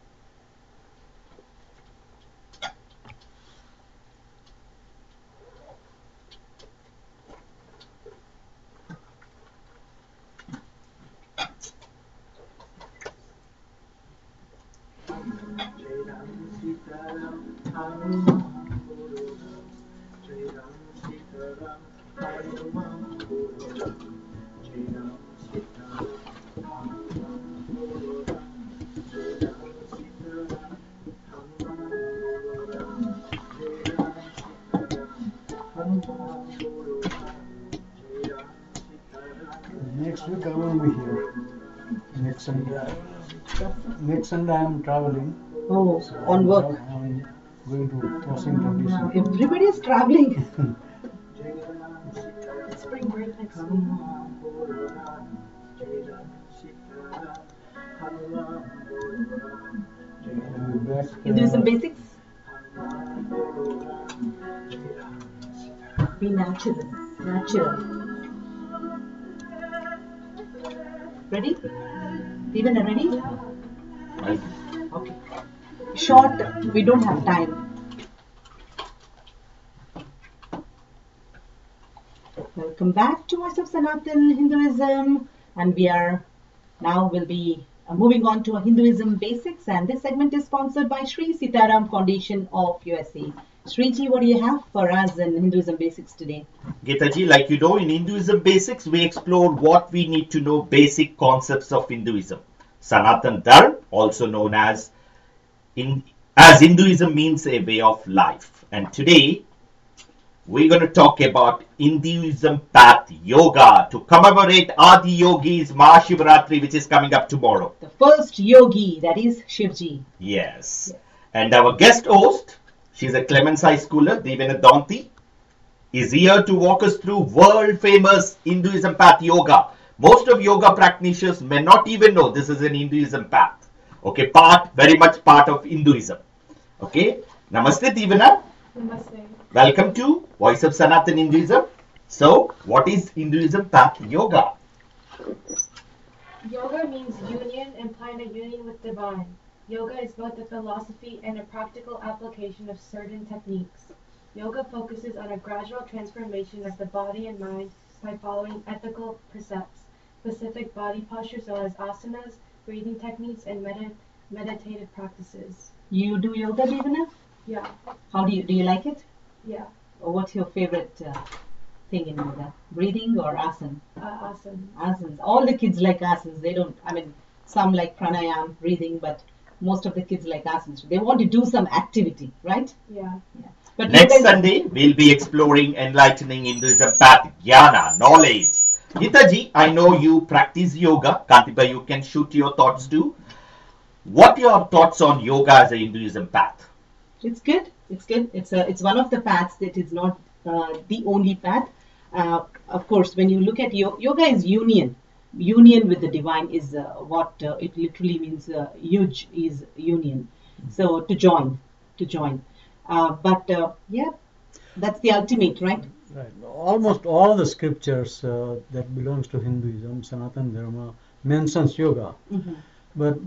Next week I won't be here. Next Sunday, I- next Sunday I am traveling. Oh, on work. I'm going to Washington D C. Everybody is traveling. Spring break next week. I'll be back. Hinduism uh, basics. Be natural. Natural. Ready? Devana, ready? Okay. Short. We don't have time. Welcome back to Voice of Sanatan Hinduism, and we are now will be uh, moving on to a Hinduism basics, and this segment is sponsored by Sri Sitaram Foundation of U S A. Sriji, what do you have for us in Hinduism basics today? Getaji, like you know, in Hinduism Basics, we explore what we need to know basic concepts of Hinduism. Sanatan Dharma, also known as in as Hinduism means a way of life. And today, we're going to talk about Hinduism Path Yoga to commemorate Adi Yogi's Mahashivratri, which is coming up tomorrow. The first yogi, that is Shivji. Yes. And our guest host, she's a Clemens High Schooler, Devana Danti, is here to walk us through world famous Hinduism Path Yoga. Most of yoga practitioners may not even know this is an Hinduism path. Okay, part, very much part of Hinduism. Okay, Namaste Devana. Namaste. Welcome to Voice of Sanatan Hinduism. So, what is Hinduism Path Yoga? Yoga means union, implying a union with divine. Yoga is both a philosophy and a practical application of certain techniques. Yoga focuses on a gradual transformation of the body and mind by following ethical precepts, specific body postures such as asanas, breathing techniques, and medit- meditative practices. You do yoga, Devana? Yeah, How do you do? You like it? yeah, Or what's your favorite uh, thing in yoga? Breathing or asana? uh, asana. Asanas. All the kids like asanas. They don't. I mean, some like pranayam, breathing, but most of the kids like asanas. They want to do some activity, right? Yeah. But Next yoga is- Sunday, we'll be exploring enlightening Hinduism path, jnana, knowledge. Gitaji, I know you practice yoga. Kantiba, you can shoot your thoughts too. What are your thoughts on yoga as a Hinduism path? It's good. It's good. It's a. It's one of the paths that is not uh, the only path. Uh, of course, when you look at yoga, yoga is union. Union with the divine is uh, what uh, it literally means. Uh, huge is union. So to join, to join. Uh, but uh, yeah, that's the ultimate, right? Right. Almost all the scriptures uh, that belongs to Hinduism, Sanatan Dharma, mentions yoga. Mhm. But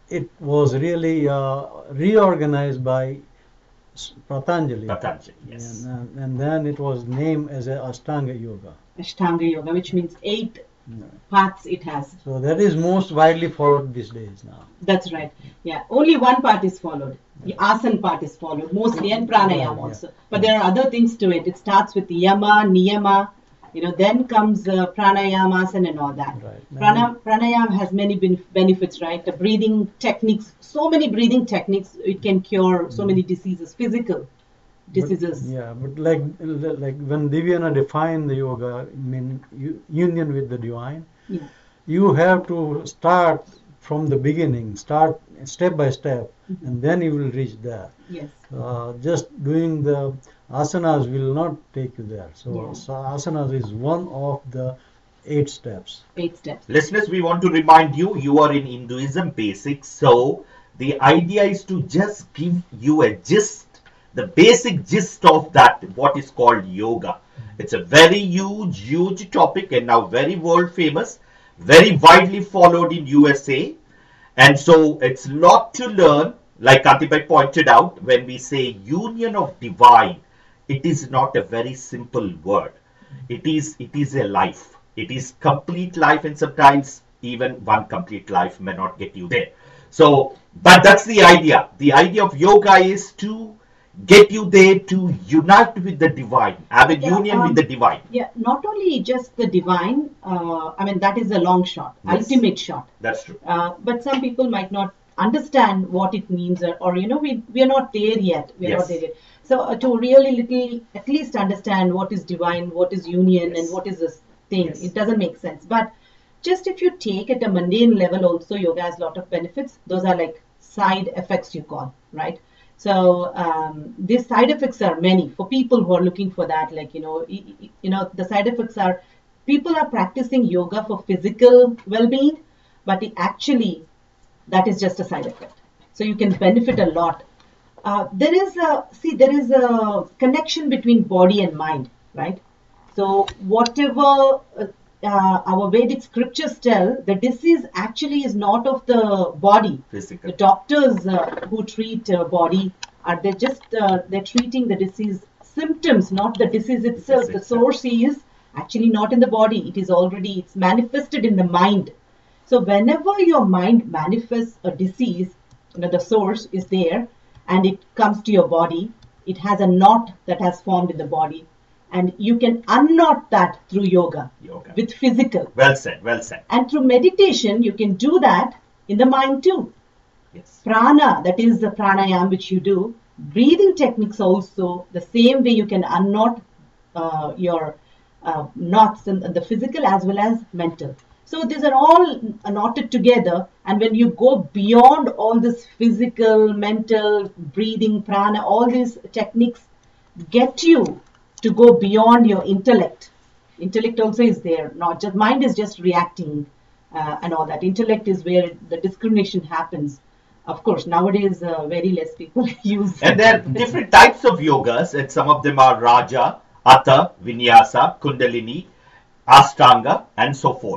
it was really uh, reorganized by S- Patanjali. Patanjali, yes. And, and then it was named as a Ashtanga Yoga. Ashtanga Yoga, which means eight Yeah. paths it has. So that is most widely followed these days now. That's right. Yeah, only one part is followed. The asana part is followed mostly, and pranayama Yeah. also. But there are other things to it. It starts with yama, niyama, you know, then comes uh, pranayama, asana, and all that. Right. Prana, pranayama has many ben- benefits, right? The breathing techniques, so many breathing techniques, it can cure so many diseases, physical diseases. But, yeah, but like like when Divyana defined the yoga, I mean u- union with the divine, Yeah. you have to start from the beginning, start step by step, Mhm. and then you will reach there. Yes. Uh, just doing the asanas will not take you there. So, Yeah. so asanas is one of the eight steps. Eight steps. Listeners, we want to remind you, you are in Hinduism Basics. So the idea is to just give you a gist, the basic gist of that, what is called yoga. It's a very huge, huge topic and now very world famous, very widely followed in U S A. And so it's lot to learn. Like Katibai pointed out, when we say union of divine, it is not a very simple word. It is, it is a life. It is complete life, and sometimes even one complete life may not get you there. So, but that's the idea. The idea of yoga is to get you there, to unite with the divine, have a Yeah, union um, with the divine. Yeah, not only just the divine, uh, I mean, that is a long shot, Yes. ultimate shot. That's true. Uh, but some people might not understand what it means, or, or you know, we, we are not there yet. We are Yes. not there yet. So uh, to really little, at least understand what is divine, what is union, Yes. and what is this thing, Yes. it doesn't make sense. But just if you take at a mundane level also, yoga has a lot of benefits. Those are like side effects you call, right? So um, these side effects are many for people who are looking for that. Like you know, y- y- you know, the side effects are people are practicing yoga for physical well-being, but it actually that is just a side effect. So you can benefit a lot. Uh, there is a see, there is a connection between body and mind, right? So whatever uh, uh, our Vedic scriptures tell, the disease actually is not of the body. Physical. The doctors uh, who treat uh, body are they just uh, they're treating the disease symptoms, not the disease itself. The itself. source is actually not in the body. It is already it's manifested in the mind. So whenever your mind manifests a disease, you know, the source is there and it comes to your body, it has a knot that has formed in the body, and you can unknot that through yoga Yoga. with physical. Well said, well said. And through meditation, you can do that in the mind too. Yes. Prana, that is the pranayam which you do. Breathing techniques also, the same way you can unknot uh, your uh, knots in the physical as well as mental. So these are all knotted together, and when you go beyond all this physical, mental, breathing, prana, all these techniques get you to go beyond your intellect. Intellect also is there, not just mind is just reacting uh, and all that. Intellect is where the discrimination happens. Of course, nowadays uh, very less people use. And there are different types of yogas, and some of them are Raja, Atha, Vinyasa, Kundalini, Ashtanga, and so forth.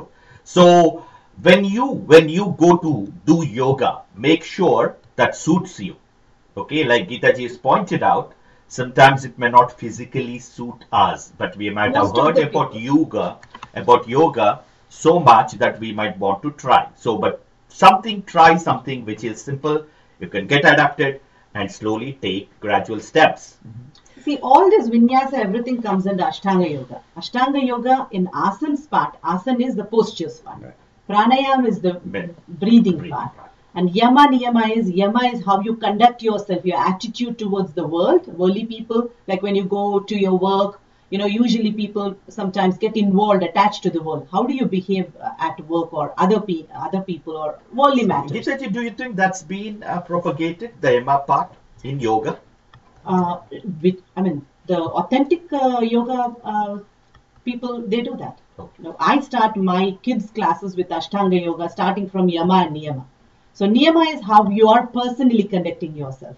So when you when you go to do yoga, make sure that suits you. Okay, like Gita ji has pointed out, sometimes it may not physically suit us, but we might Most have of heard the about people. yoga, about yoga so much that we might want to try. So, but something, try something which is simple, you can get adapted and slowly take gradual steps. See, all this vinyasa, everything comes under Ashtanga Yoga. Ashtanga Yoga in asanas part, asana is the postures part. Right. Pranayam is the Breath. breathing Breathing part. part. And yama niyama is, yama is how you conduct yourself, your attitude towards the world, worldly people. Like when you go to your work, you know, usually people sometimes get involved, attached to the world. How do you behave uh, at work or other, pe- other people or worldly matters? Gita ji, do you think that's been uh, propagated, the Yama part in yoga? Uh, with, I mean, the authentic uh, yoga uh, people, they do that. Okay. You know, I start my kids' classes with Ashtanga Yoga, starting from Yama and Niyama. So Niyama is how you are personally conducting yourself.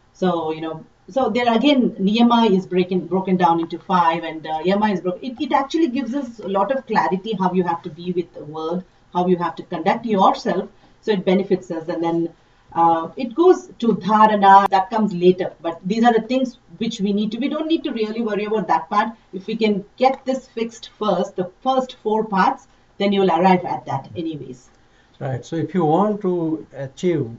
So you know, so there again, Niyama is breaking broken down into five, and uh, Yama is broken. It, it actually gives us a lot of clarity how you have to be with the world, how you have to conduct yourself. So it benefits us, and then uh, it goes to dharana, that comes later. But these are the things which we need to, we don't need to really worry about that part. If we can get this fixed first, the first four parts, then you'll arrive at that anyways. Right. So if you want to achieve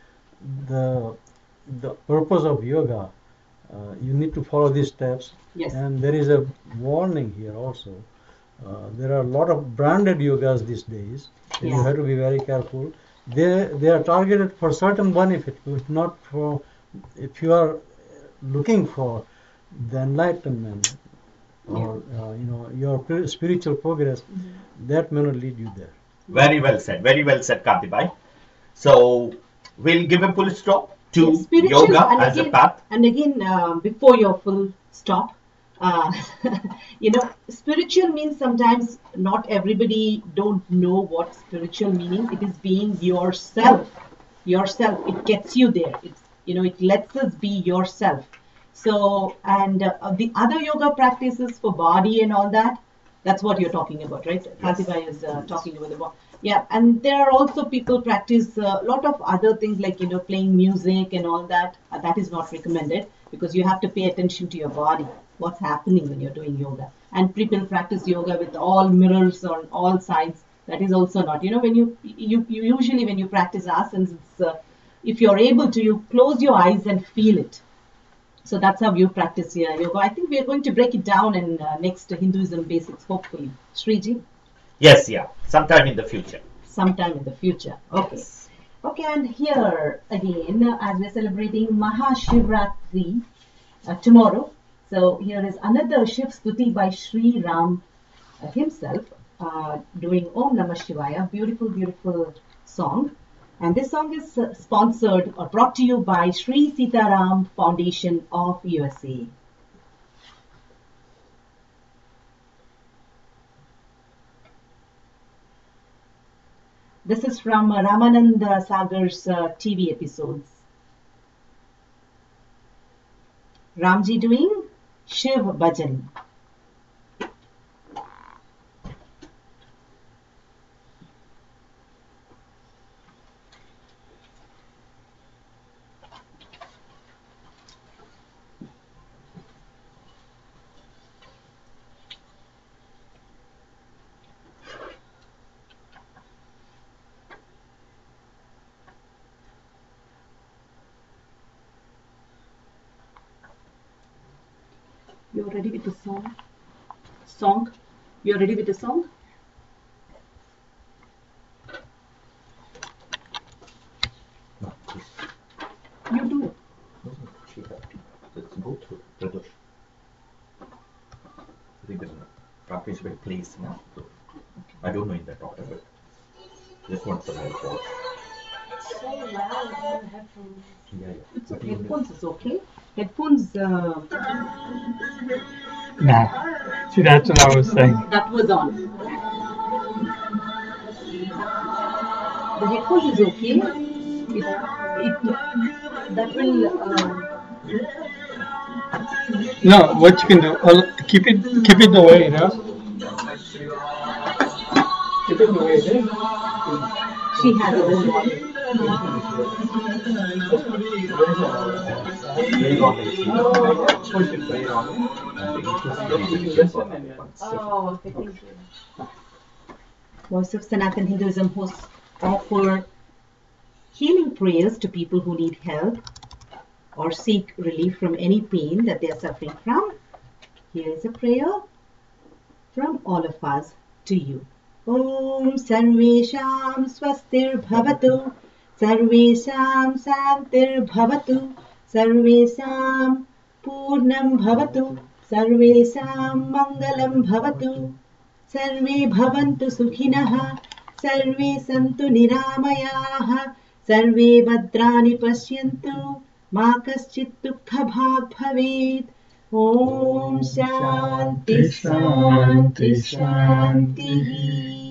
the the purpose of yoga, uh, you need to follow these steps. Yes. And there is a warning here also. Uh, there are a lot of branded yogas these days, and you Yeah. have to be very careful. They they are targeted for certain benefit, but not for if you are looking for the enlightenment or uh, you know your pr- spiritual progress. That may not lead you there. Very well said. Very well said, Kantibai. So we'll give a full stop to Yes, spiritual, yoga and as a again, path. And again, uh, before your full stop, uh, you know, spiritual means sometimes not everybody don't know what spiritual meaning. It is being yourself. Yourself. It gets you there. It's, you know, it lets us be yourself. So, and uh, the other yoga practices for body and all that, that's what you're talking about, right? Kantibai is uh, talking about the body. Yeah, and there are also people practice a lot of other things like, you know, playing music and all that. Uh, that is not recommended because you have to pay attention to your body, what's happening when you're doing yoga. And people practice yoga with all mirrors on all sides. That is also not, you know, when you, you, you usually when you practice asanas, it's, uh, if you're able to, you close your eyes and feel it. So that's how you practice your yoga. I think we are going to break it down in uh, next Hinduism basics, hopefully. Sriji? Yes, yeah. Sometime in the future. Sometime in the future. Okay. Okay, and here again, uh, as we're celebrating Mahashivratri uh, tomorrow, so here is another Shiv Stuti by Sri Ram uh, himself, uh, doing Om Namah Shivaya, beautiful, beautiful song. And this song is uh, sponsored or brought to you by Sri Sitaram Foundation of U S A. This is from uh, Ramananda Sagar's uh, T V episodes. Ramji doing Shiv Bhajan. You're ready with the song? Song? You're ready with the song? No, please. You do it. She have to. Let's go through Pradosh. I think there's a Rakesh will place now. So I don't know in that order, but just want some help. So loud on headphones. Yeah, yeah. It's okay. Headphones is okay. Headphones, uh, Nah. See, that's what I was saying. that was on. The headphones is okay. It, it that will. Uh, No, what you can do, uh, keep it, keep it the way it is. Keep it the way it is. she has her own body. Very long way. Push it very Oh, okay, thank you. Voice of Sanatan Hinduism hosts offer healing prayers to people who need help or seek relief from any pain that they are suffering from. Here is a prayer from all of us to you. Om Sarvesham Swastir Bhavatu Sarvesham Santir Bhavatu Sarvesham Purnam Bhavatu Sarvesham Mangalam Bhavatu Sarve Bhavantu Sukhinah Sarve Santu Niramayaha Sarve Bhadrani Pashyantu Ma Kaschit Dukkha Bhag Bhavet. Om Shanti Shanti Shanti.